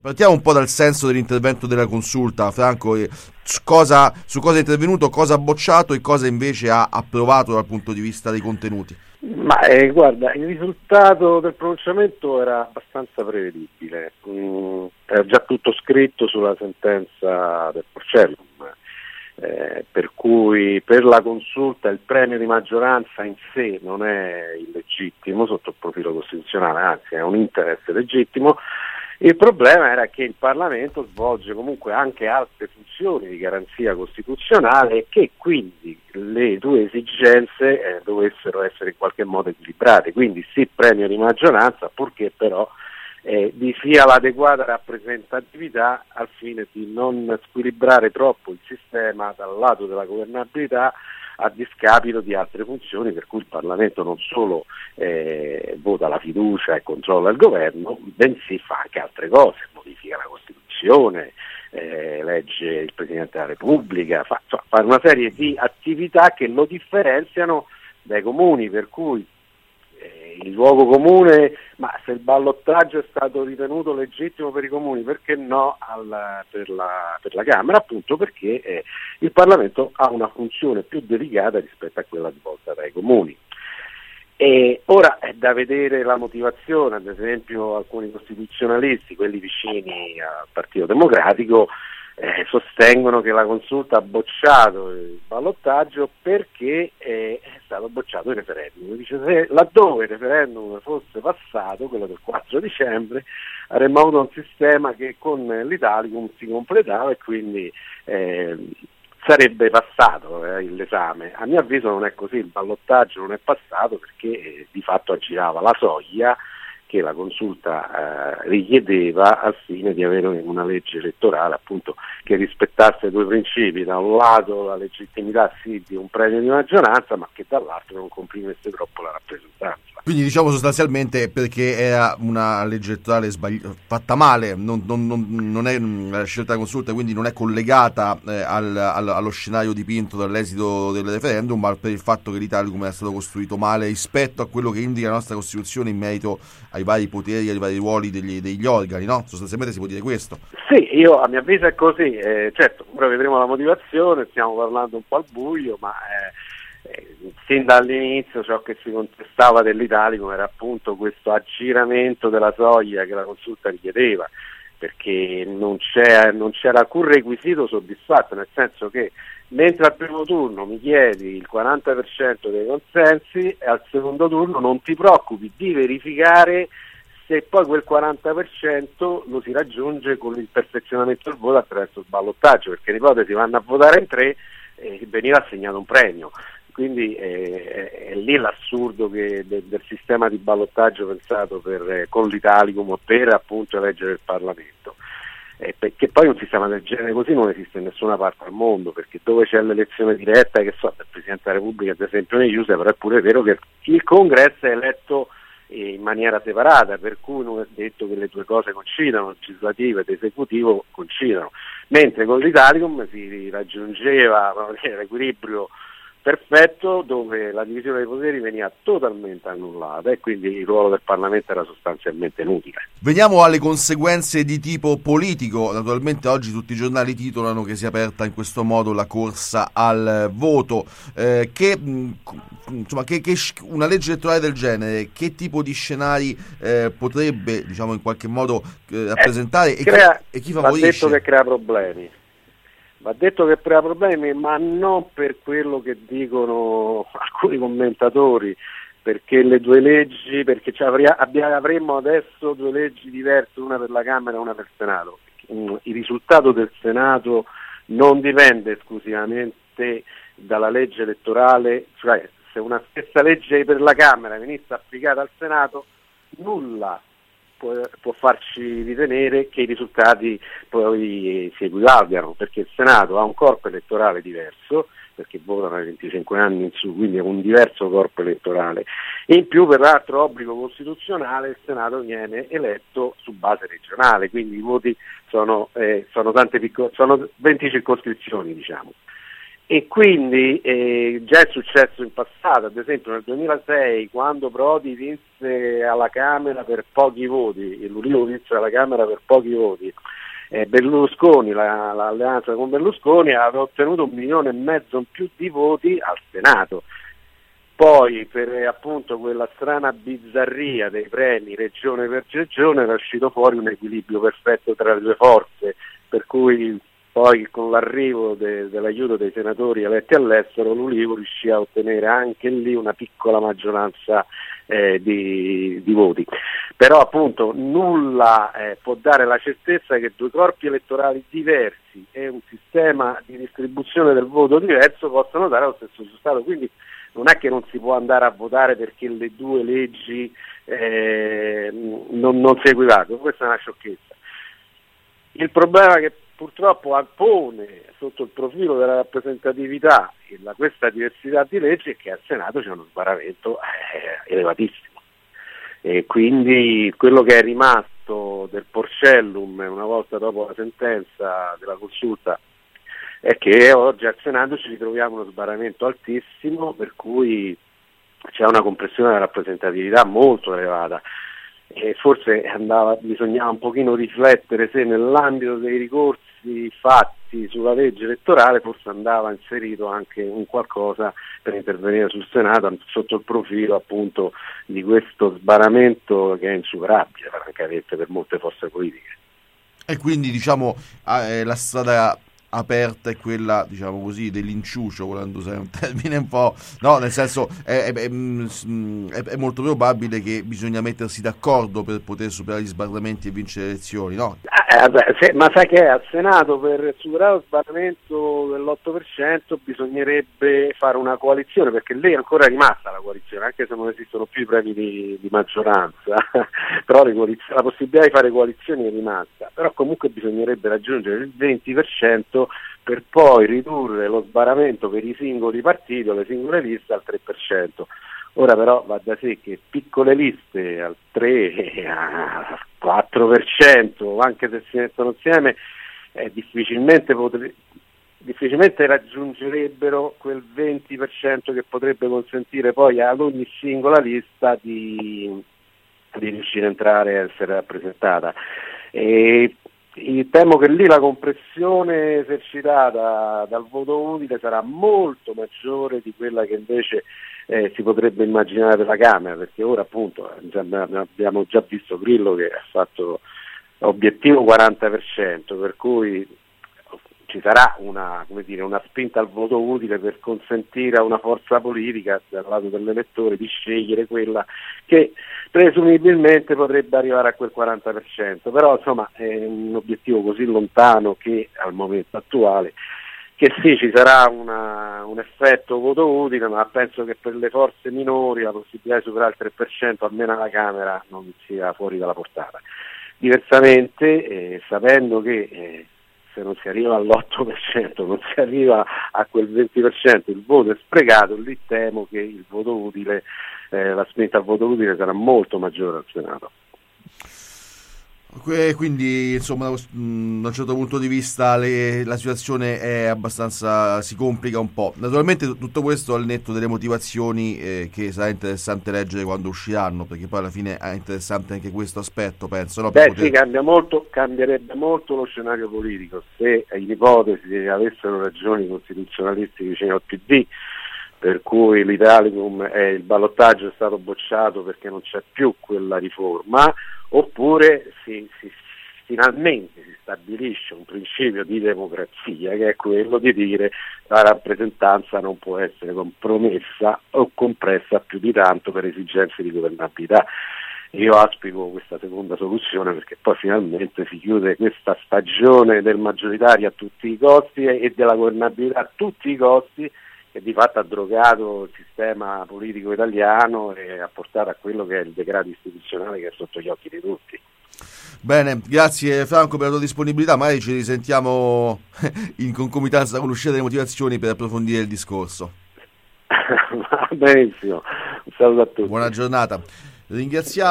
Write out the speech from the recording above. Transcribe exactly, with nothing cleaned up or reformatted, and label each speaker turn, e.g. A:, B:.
A: Partiamo un po' dal senso dell'intervento della consulta, Franco, e su cosa, su cosa è intervenuto, cosa ha bocciato e cosa invece ha approvato dal punto di vista dei contenuti.
B: Ma eh, guarda, il risultato del pronunciamento era abbastanza prevedibile, mm, era già tutto scritto sulla sentenza del Porcellum, eh, per cui per la consulta il premio di maggioranza in sé non è illegittimo sotto il profilo costituzionale, anzi è un interesse legittimo. Il problema era che il Parlamento svolge comunque anche altre funzioni di garanzia costituzionale e che quindi le due esigenze eh, dovessero essere in qualche modo equilibrate, quindi sì premio di maggioranza, purché però eh, vi sia l'adeguata rappresentatività al fine di non squilibrare troppo il sistema dal lato della governabilità a discapito di altre funzioni, per cui il Parlamento non solo eh, vota la fiducia e controlla il governo, bensì fa anche altre cose, modifica la Costituzione, eh, legge il Presidente della Repubblica, fa, fa, fa una serie di attività che lo differenziano dai comuni, per cui eh, il luogo comune, ma se il ballottaggio è stato ritenuto legittimo per i comuni, perché no al, per, la, per la Camera? Appunto perché eh, il Parlamento ha una funzione più delicata rispetto a quella svolta dai comuni. E ora è da vedere la motivazione, ad esempio alcuni costituzionalisti, quelli vicini al Partito Democratico, eh, sostengono che la consulta ha bocciato il ballottaggio perché eh, è stato bocciato il referendum. Dice, se laddove il referendum fosse passato, quello del quattro dicembre, avremmo avuto un sistema che con l'Italicum si completava e quindi eh, sarebbe passato eh, l'esame. A mio avviso non è così, il ballottaggio non è passato perché eh, di fatto aggirava la soglia che la consulta eh, richiedeva al fine di avere una legge elettorale appunto che rispettasse due principi: da un lato la legittimità sì di un premio di maggioranza, ma che dall'altro non comprimesse troppo la rappresentanza.
A: Quindi diciamo sostanzialmente perché era una legge elettorale sbagli- fatta male, non, non, non, non è la scelta della consulta, quindi non è collegata eh, al, al, allo scenario dipinto dall'esito del referendum, ma per il fatto che l'Italicum è stato costruito male rispetto a quello che indica la nostra Costituzione in merito ai vari poteri, ai vari ruoli degli, degli organi, no? Sostanzialmente si può dire questo.
B: Sì, io a mio avviso è così, eh, certo, ora vedremo la motivazione, stiamo parlando un po' al buio, ma eh, eh, sin dall'inizio ciò che si contestava dell'Italicum era appunto questo aggiramento della soglia che la consulta richiedeva, perché non, c'è, non c'era alcun requisito soddisfatto, nel senso che mentre al primo turno mi chiedi il quaranta per cento dei consensi e al secondo turno non ti preoccupi di verificare se poi quel quaranta per cento lo si raggiunge con il perfezionamento del voto attraverso il ballottaggio, perché in ipotesi vanno a votare in tre e eh, veniva assegnato un premio. Quindi eh, è, è lì l'assurdo che, de, del sistema di ballottaggio pensato per, eh, con l'Italicum per appunto eleggere il Parlamento. Eh, perché poi un sistema del genere così non esiste in nessuna parte al mondo, perché dove c'è l'elezione diretta, che so, del Presidente della Repubblica ad esempio nei U S A, però è pure vero che il Congresso è eletto in maniera separata, per cui non è detto che le due cose coincidano, legislativo ed esecutivo coincidano, mentre con l'Italicum si raggiungeva l'equilibrio perfetto dove la divisione dei poteri veniva totalmente annullata e quindi il ruolo del Parlamento era sostanzialmente inutile.
A: Veniamo alle conseguenze di tipo politico. Naturalmente oggi tutti i giornali titolano che si è aperta in questo modo la corsa al voto. Eh, che, insomma, che, che una legge elettorale del genere, che tipo di scenari eh, potrebbe, diciamo, in qualche modo eh, rappresentare
B: eh, crea,
A: e, chi, e chi favorisce?
B: Va detto che crea problemi. Va detto che crea problemi, ma non per quello che dicono alcuni commentatori, perché le due leggi, perché avremmo adesso due leggi diverse, una per la Camera e una per il Senato. Il risultato del Senato non dipende esclusivamente dalla legge elettorale, cioè se una stessa legge per la Camera venisse applicata al Senato, nulla può, può farci ritenere che i risultati poi si equivalgano, perché il Senato ha un corpo elettorale diverso, perché votano ai venticinque anni in su, quindi è un diverso corpo elettorale, e in più per l'altro obbligo costituzionale il Senato viene eletto su base regionale, quindi i voti sono, eh, sono, tante piccole, sono venti circoscrizioni, diciamo. E quindi eh, già è successo in passato, ad esempio nel duemilasei, quando Prodi vinse alla Camera per pochi voti, e l'Ulivo vinse alla Camera per pochi voti, eh, Berlusconi, la, l'alleanza con Berlusconi aveva ottenuto un milione e mezzo in più di voti al Senato. Poi per eh, appunto quella strana bizzarria dei premi regione per regione era uscito fuori un equilibrio perfetto tra le due forze, per cui poi con l'arrivo de, dell'aiuto dei senatori eletti all'estero l'Ulivo riuscì a ottenere anche lì una piccola maggioranza eh, di, di voti. Però appunto nulla eh, può dare la certezza che due corpi elettorali diversi e un sistema di distribuzione del voto diverso possano dare lo stesso risultato, quindi non è che non si può andare a votare perché le due leggi eh, non, non si equivalgono, questa è una sciocchezza. Il problema che purtroppo pone sotto il profilo della rappresentatività la, questa diversità di leggi è che al Senato c'è uno sbarramento eh, elevatissimo, e quindi quello che è rimasto del Porcellum una volta dopo la sentenza della consulta è che oggi al Senato ci ritroviamo uno sbarramento altissimo, per cui c'è una compressione della rappresentatività molto elevata. E forse andava, bisognava un pochino riflettere se nell'ambito dei ricorsi fatti sulla legge elettorale forse andava inserito anche un qualcosa per intervenire sul Senato sotto il profilo appunto di questo sbarramento che è insuperabile francamente per molte forze politiche.
A: E quindi diciamo eh, la strada aperta è quella, diciamo così, dell'inciucio, volendo usare un termine un po', no, nel senso è, è, è, è molto probabile che bisogna mettersi d'accordo per poter superare gli sbarramenti e vincere le elezioni, no?
B: Eh, beh, se, ma sai che al Senato per superare lo sbarramento dell'otto per cento bisognerebbe fare una coalizione, perché lì è ancora rimasta la coalizione, anche se non esistono più i premi di, di maggioranza, però le la possibilità di fare coalizioni è rimasta, però comunque bisognerebbe raggiungere il venti per cento per poi ridurre lo sbarramento per i singoli partiti o le singole liste al tre per cento. Ora però va da sé che piccole liste al tre, al quattro per cento, anche se si mettono insieme, eh, difficilmente, potre, difficilmente raggiungerebbero quel venti per cento che potrebbe consentire poi ad ogni singola lista di, di riuscire a entrare e essere rappresentata. E temo che lì la compressione esercitata dal voto utile sarà molto maggiore di quella che invece eh, si potrebbe immaginare per la Camera, perché ora appunto già, abbiamo già visto Grillo che ha fatto obiettivo quaranta per cento, per cui ci sarà una, come dire, una spinta al voto utile per consentire a una forza politica dal lato dell'elettore di scegliere quella che presumibilmente potrebbe arrivare a quel quaranta per cento, però insomma è un obiettivo così lontano che al momento attuale che sì, ci sarà una, un effetto voto utile, ma penso che per le forze minori la possibilità di superare il tre per cento almeno alla Camera non sia fuori dalla portata. Diversamente, eh, sapendo che eh, se non si arriva all'otto per cento, non si arriva a quel venti per cento, il voto è sprecato, lì temo che il voto utile, eh, la spinta al voto utile sarà molto maggiore al Senato.
A: Quindi insomma da un certo punto di vista le, la situazione è abbastanza, si complica un po'. Naturalmente tutto questo al netto delle motivazioni eh, che sarà interessante leggere quando usciranno, perché poi alla fine è interessante anche questo aspetto, penso, no?
B: Beh
A: poter...
B: sì, cambia molto, cambierebbe molto lo scenario politico se in ipotesi avessero ragioni costituzionalisti vicino al P D, per cui l'Italicum e il ballottaggio è stato bocciato perché non c'è più quella riforma, oppure si, si, finalmente si stabilisce un principio di democrazia che è quello di dire la rappresentanza non può essere compromessa o compressa più di tanto per esigenze di governabilità. Io auspico questa seconda soluzione perché poi finalmente si chiude questa stagione del maggioritario a tutti i costi e della governabilità a tutti i costi, che di fatto ha drogato il sistema politico italiano e ha portato a quello che è il degrado istituzionale che è sotto gli occhi di tutti.
A: Bene, grazie Franco per la tua disponibilità, magari ci risentiamo in concomitanza con l'uscita delle motivazioni per approfondire il discorso.
B: Va benissimo, un saluto a tutti.
A: Buona giornata. Ringraziamo